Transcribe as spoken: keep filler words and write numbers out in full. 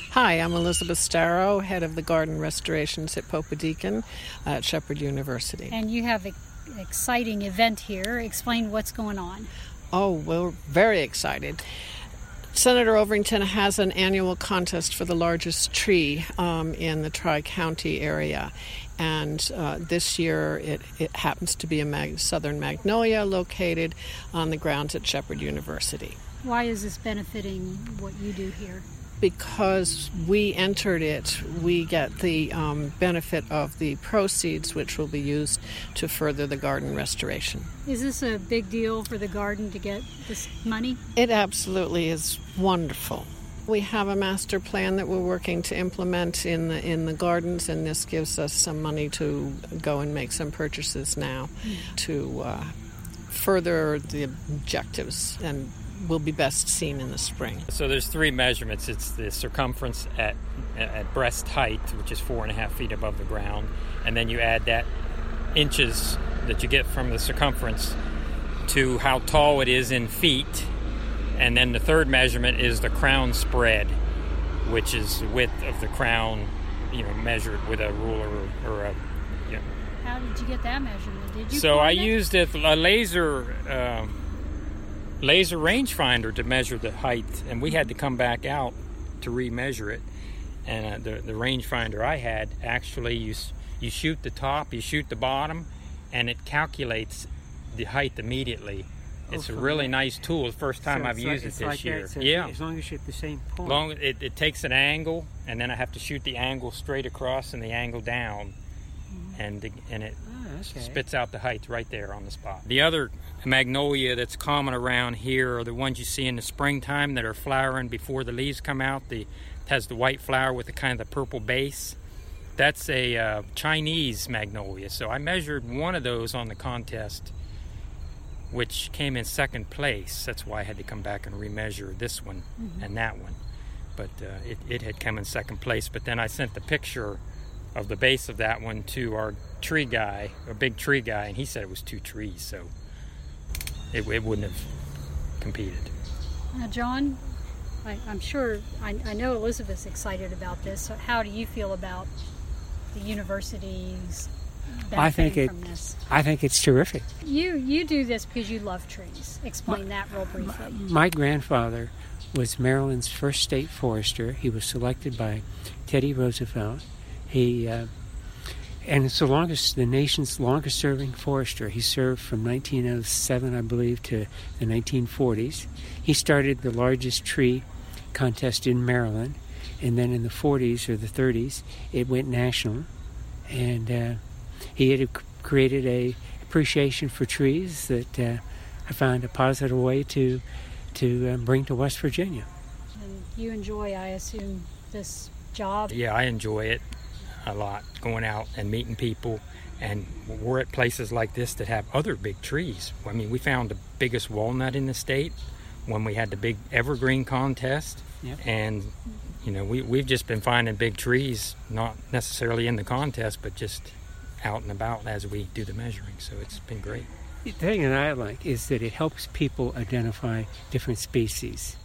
Hi, I'm Elizabeth Starrow, head of the Garden Restorations at Pope Deacon at Shepherd University. And you have an exciting event here. Explain what's going on. Oh, we're very excited. Senator Overington has an annual contest for the largest tree um, in the Tri-County area. And uh, this year it, it happens to be a mag- southern magnolia located on the grounds at Shepherd University. Why is this benefiting what you do here? Because we entered it, we get the um, benefit of the proceeds, which will be used to further the garden restoration. Is this a big deal for the garden to get this money? It absolutely is wonderful. We have a master plan that we're working to implement in the in the gardens, and this gives us some money to go and make some purchases now mm. to uh, further the objectives, and will be best seen in the spring. So there's three measurements. It's the circumference at at breast height, which is four and a half feet above the ground, and then you add that inches that you get from the circumference to how tall it is in feet, and then the third measurement is the crown spread, which is the width of the crown, you know, measured with a ruler or a. You know. How did you get that measurement? Did you? So I it? used a, a laser. Um, laser rangefinder to measure the height, and we had to come back out to remeasure it. And uh, the the rangefinder I had, actually you you shoot the top, you shoot the bottom, and it calculates the height immediately. It's oh, a really that. nice tool. The first time so I've used like, it this like year. So yeah, as long as you're at the same point. Long it, it takes an angle, and then I have to shoot the angle straight across and the angle down, mm-hmm. and the, and it oh, okay. spits out the height right there on the spot. The other magnolia that's common around here are the ones you see in the springtime that are flowering before the leaves come out. The, it has the white flower with the kind of the purple base. That's a uh, Chinese magnolia. So I measured one of those on the contest, which came in second place. That's why I had to come back and remeasure this one mm-hmm. and that one. But uh, it, it had come in second place. But then I sent the picture of the base of that one to our tree guy, a big tree guy, and he said it was two trees. So It, it wouldn't have competed. Now, John, I, I'm sure, I, I know Elizabeth's excited about this. So how do you feel about the university's benefiting I think it, from this? I think it's terrific. You you do this because you love trees. Explain my, that real briefly. My grandfather was Maryland's first state forester. He was selected by Teddy Roosevelt. He... Uh, And it's the longest, the nation's longest-serving forester. He served from nineteen oh seven, I believe, to the nineteen forties. He started the largest tree contest in Maryland, and then in the forties or the thirties, it went national. And uh, he had created a appreciation for trees that uh, I found a positive way to to um, bring to West Virginia. And you enjoy, I assume, this job? Yeah, I enjoy it a lot, going out and meeting people, and we're at places like this that have other big trees. I mean, we found the biggest walnut in the state when we had the big evergreen contest. Yep. And you know, we, we've just been finding big trees, not necessarily in the contest, but just out and about as we do the measuring. So it's been great. The thing that I like is that it helps people identify different species.